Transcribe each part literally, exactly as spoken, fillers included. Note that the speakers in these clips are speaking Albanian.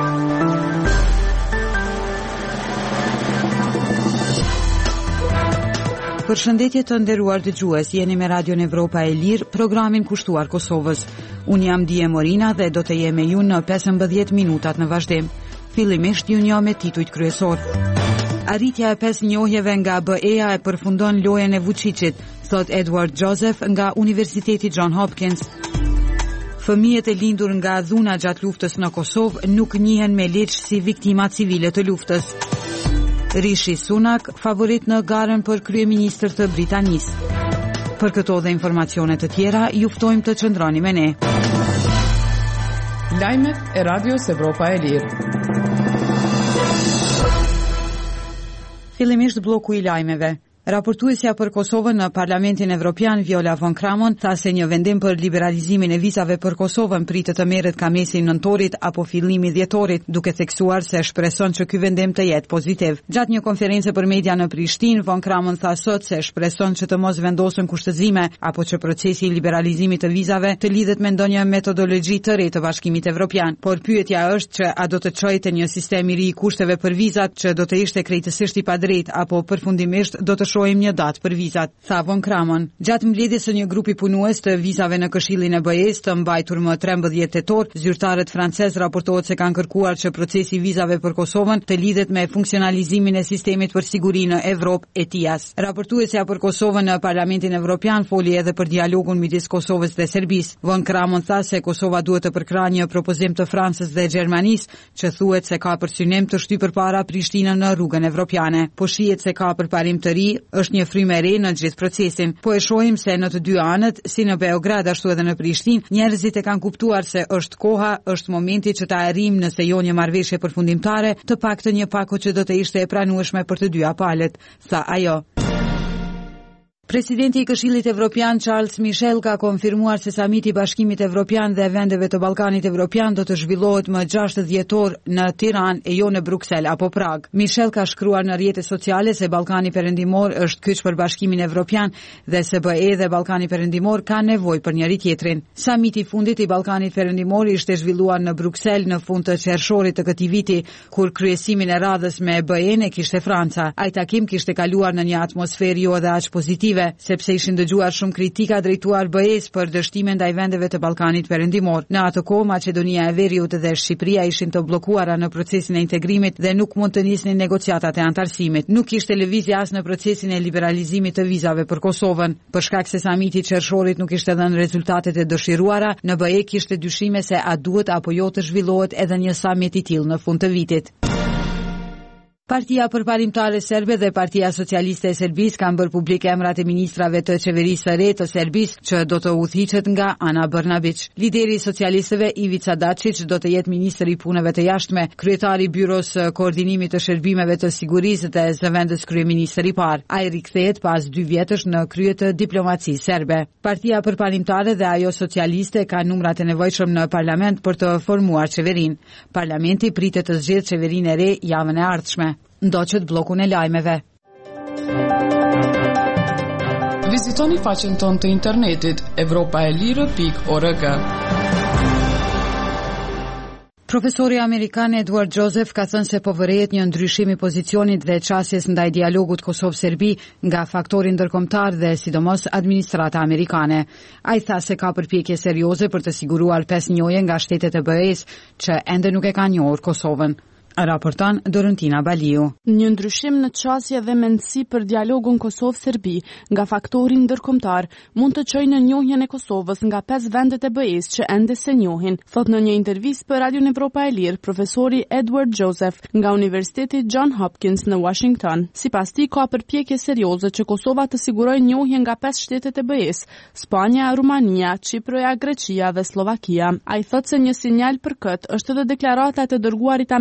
Përshëndetje të nderuar dëgjues, jeni me Radion Evropa e Lirë, programin kushtuar Kosovës. Unë jam Dije Morina dhe do të jem me ju në pesëmbëdhjetë minutat në vazhdim. Fillimisht ju njoh me titujt kryesor. Arritja e pesë njohjeve nga B E-ja e përfundon lojën e Vučićit, thot Edward Joseph nga Universiteti John Hopkins. Fëmijët e lindur nga dhuna gjatë luftës në Kosovë nuk njihen me leq si viktima civile të luftës. Rishi Sunak, favorit në garën për kryeministër të Britanisë. Për këto dhe informacione të tjera, ju ftojmë të qëndroni me ne. Lajmet e Radios Evropa e Lirë. Fillimisht bloku i lajmeve. Raportuesja për Kosovën në Parlamentin Evropian Viola von Kramon tha se një vendim për liberalizimin e vizave për Kosovën pritet të merret ka mesi nëntorit apo fillimi dhjetorit, duke theksuar se shpreson që ky vendim të jetë pozitiv. Gjatë një konferencë për media në Prishtinë, von Kramon tha sot se shpreson që të mos vendosen kushtëzime apo që procesi i liberalizimit të vizave të lidhet me ndonjë metodologji të re të Bashkimit Evropian. Por pyetja është që a do të çojë te një sistem i ri i kushteve për vizat që do të ishte krejtësisht i padrejtë apo përfundimisht do të shohim një datë për vizat, tha von Kramon. Gjatë mbledhjes së një grupi punues të vizave në Këshillin e B E-s të mbajtur më trembëdhjetë tetor, zyrtarët francez raportohet se kanë kërkuar që procesi i vizave për Kosovën të lidhet me funksionalizimin e sistemit për siguri në Evropë E T I A S. Raportuesja për Kosovën në Parlamentin Evropian foli edhe për dialogun midis Kosovës dhe Serbisë. Von Kramon tha se Kosova duhet të përkrahë një propozim të Francës dhe Gjermanisë, që thuhet se ka për synim të shtyjë përpara Prishtinën në rrugën evropiane. Po shihet se ka përparim të ri, është një frymë e re në gjithë procesin. Po e shohim se në të dy anët, si në Beograd ashtu edhe në Prishtinë, njerëzit e kanë kuptuar se është koha, është momenti që ta arrijmë nëse jo një marrëveshje përfundimtare, të paktën një pako që do të ishte e pranueshme për të dyja palët, tha ajo. Presidenti i Këshillit Evropian Charles Michel ka konfirmuar se samiti i Bashkimit Evropian dhe vendeve të Ballkanit Evropian do të zhvillohet më gjashtë dhjetor në Tiranë e jo në Bruksel apo Prag. Michel ka shkruar në rrjetet sociale se Ballkani Perëndimor është kyç për Bashkimin Evropian dhe se B E dhe Ballkani Perëndimor kanë nevojë për njëri tjetrin. Samiti i fundit i Ballkanit Perëndimor ishte zhvilluar në Bruksel në fund të qershorit të këtij viti, kur kryesimin e radhës me B E-n e kishte Franca. Ai takim kishte kaluar në një atmosferë jo edhe aq pozitive, sepse ishin dëgjuar shumë kritika drejtuar B E-s për dështime ndaj vendeve të Ballkanit Perëndimor. Në atë kohë Maqedonia e Veriut dhe Shqipëria ishin të bllokuara në procesin e integrimit dhe nuk mund të nisnin negociatat e antarësimit. Nuk kishte lëvizje as në procesin e liberalizimit të vizave për Kosovën. Për shkak se samiti i qershorit nuk ishte dhënë rezultatet e dëshiruara, në B E kishte dyshime se a duhet apo jo të zhvillohet edhe një samit i tillë në fund të vitit. Partia Përparimtare Serbe dhe Partia Socialiste e Serbisë kanë bërë publik emrat e ministrave të qeverisë së re të Serbisë që do të udhëhiqet nga Ana Brnabić. Lideri i socialistëve Ivica Dačić do të jetë ministri i punëve të jashtme, kryetari i Byros së Koordinimit të Shërbimeve të Sigurisë dhe zëvendës kryeministër i parë. Ai rikthehet pas dy vjetësh në krye të diplomacisë serbe. Partia Përparimtare dhe ajo socialiste kanë numrat e nevojshëm në parlament për të formuar qeverinë. Parlamenti pritet të zgjedhë qeverinë e re javën e ardhshme. Ndoqët blokun e lajmeve. Vizitoni faqen tonë të internetit evropa e lirë pikë org. Profesori amerikan Edward Joseph ka thënë se po vërehet një ndryshim i pozicionit dhe çësjes ndaj dialogut Kosovë-Serbi nga faktori ndërkombëtar dhe sidomos administrata amerikane. Ai tha se ka përpjekje serioze për të siguruar pesë njohje nga shtetet e B E-s që ende nuk e kanë njohur Kosovën. Raporton Dorentina Baliu. Një ndryshim në çësje dhe mendësi për dialogun Kosovë-Serbi nga faktori ndërkombëtar mund të çojë në njohjen e Kosovës nga pesë vendet e B E-s që ende se njohin, thot në një intervistë për Radion Evropa e Lirë profesori Edward Joseph nga Universiteti John Hopkins në Washington. Sipas tij ka përpjekje serioze që Kosova të sigurojë njohje nga pesë shtetet e B E-s: Spanja, Rumania, Çiproja, Greqia dhe Slovakia. Ai thot se një sinjal për këtë është edhe deklarata e të dërguarit amerikan për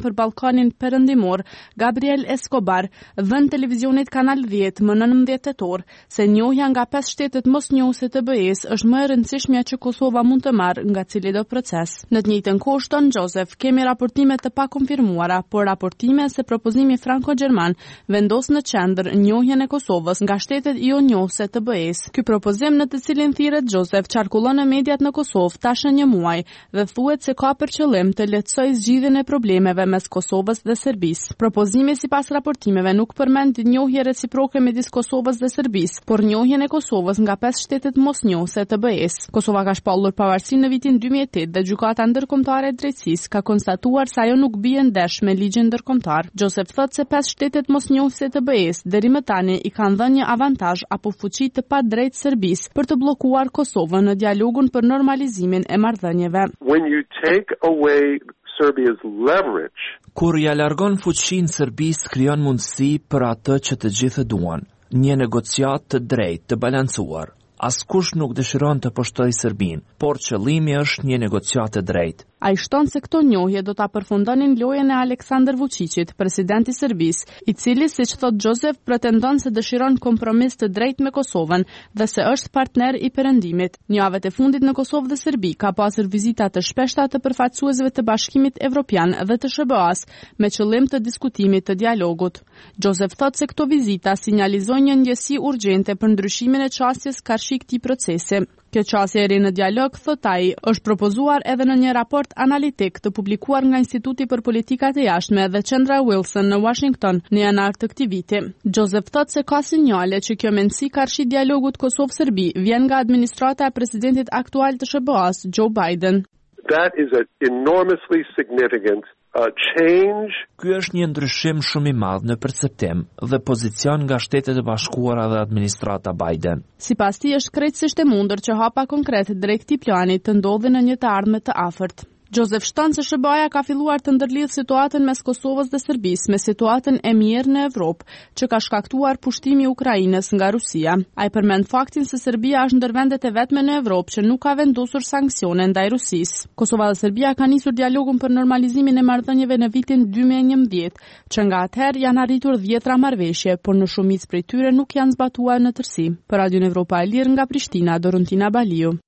për Ballkanin Perëndimor, Gabriel Escobar, dhënë televizionit Kanal dhjetë më nëntëmbëdhjetë tetor se njohja nga pesë shtetet mosnjohëse të B E-s është më e rëndësishmja që Kosova mund të marrë nga cili do proces. Në të njëjtën kohë, shton Joseph, kemi raportime të pakonfirmuara, por raportime se propozimi franko-gjerman vendos në qendër njohjen e Kosovës nga shtetet jo njohëse të B E-s. Ky propozim, në të cilin thirret Joseph, qarkullon në mediat në Kosovë tash një muaj dhe thuhet se ka për qëllim të lehtësojë zgjidhjen e problemeve mes Kosovës dhe Serbisë. Propozimi sipas raportimeve nuk përmend njohje reciproke midis Kosovës dhe Serbisë, por njohjen e Kosovës nga pesë shtetet mosnjohëse të B E-s. Kosova ka shpallur pavarësinë në vitin dy mijë e tetë dhe Gjykata Ndërkombëtare e Drejtësisë ka konstatuar se ajo nuk bie ndesh me ligjin ndërkombëtar. Joseph thotë se pesë shtetet mosnjohëse të B E-s deri më tani i kanë dhënë një avantazh apo fuqi të padrejtë Serbisë për të bllokuar Kosovën në dialogun për normalizimin e marrëdhënieve. When you take away Serbia's leverage, kur ja largon fuqinë Serbisë, krijon mundësi për atë që të gjithë duan, një negociat të drejtë, të balancuar. Askush nuk dëshiron të poshtojë Serbinë, por qëllimi është një negociat të drejtë. Ai shton se këto njohje do ta përfundonin lojën e Aleksandar Vučićit, presidenti i Serbisë, i cili, siç thot Joseph, pretendon se dëshiron kompromis të drejtë me Kosovën dhe se është partner i perëndimit. Në javët e fundit në Kosovë dhe Serbi ka pasur vizita të shpeshta të përfaqësuesve të Bashkimit Evropian dhe të S B A-s me qëllim të diskutimit të dialogut. Joseph thot se këto vizita sinjalizojnë një ndjesi urgjente për ndryshimin e çësjes karshi këtij procesi. Kjo qasje e ri në dialog, thot ai, është propozuar edhe në një raport analitik të publikuar nga Instituti për Politikat e Jashtme dhe Qendra Wilson në Washington në janar të këtij viti. Joseph thot se ka sinjale që kjo mendësi karshi dialogut Kosovë-Serbi vjen nga administrata e presidentit aktual të S B A-s, Joe Biden. That is an enormously significant uh, change. Ky është një ndryshim shumë i madh në perceptim dhe pozicion nga Shtetet e Bashkuara dhe administrata Biden. Sipas tij është krejtësisht e mundur që hapa konkret drejt këtij plani të ndodhin në një të ardhme të afërt. Joseph shton se S B A-ja ka filluar të ndërlidh situatën mes Kosovës dhe Serbisë me situatën e mirë në Evropë, që ka shkaktuar pushtimi i Ukrainës nga Rusia. Ai përmend faktin se Serbia është ndër vendet e vetme në Evropë që nuk ka vendosur sanksione ndaj Rusisë. Kosova dhe Serbia kanë nisur dialogun për normalizimin e marrëdhënieve në vitin dy mijë e njëmbëdhjetë, që nga atëherë janë arritur dhjetra marrëveshje, por në shumicë prej tyre nuk janë zbatuar në tërësi. Për Radion Evropa e Lirë nga Prishtina, Dorontina Baliu.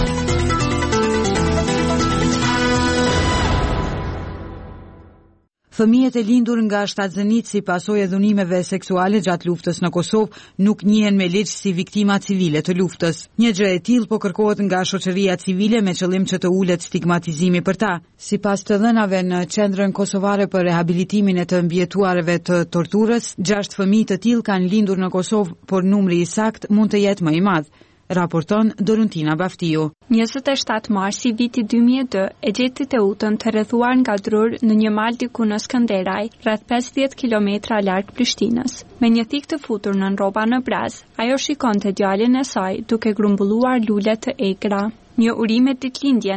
Fëmijët e lindur nga shtatzënit si pasojë e dhunimeve seksuale gjatë luftës në Kosovë nuk njihen me ligj si viktima civile të luftës. Një gjë e tillë po kërkohet nga shoqëria civile me qëllim që të ulet stigmatizimi për ta. Sipas të dhënave në Qendrën Kosovare për Rehabilitimin e të Mbijetuarve të Torturës, gjashtë fëmijë të tillë kanë lindur në Kosovë, por numri i saktë mund të jetë më i madh. Raporton Dorontina Baftiu. njëzet e shtatë marsi viti dy mijë e dy e gjeti Teutën të rrethuar nga drur në një mal diku në Skënderaj, rreth pesëdhjetë kilometra larg Prishtinës. Me një thik të futur në rroba në braz, ajo shikonte djalin e saj duke grumbulluar lule të egra. Një urim me ditëlindjen